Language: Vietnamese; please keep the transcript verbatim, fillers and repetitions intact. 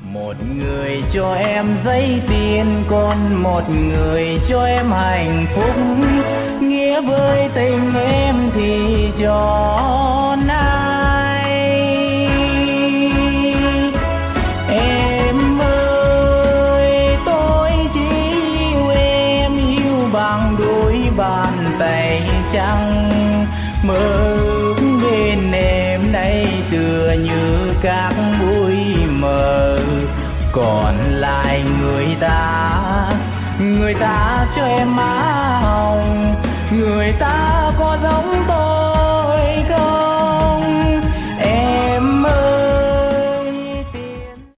Một người cho em giấy tiền, còn một người cho em hạnh phúc. Nghĩa với tình em thì chọn ai? Em ơi, tôi chỉ yêu em, yêu bằng đôi bàn tay trắng. Mơ bên em nay tựa như các bụi mờ. Còn lại người ta, người ta cho em má hồng, người ta có giống tôi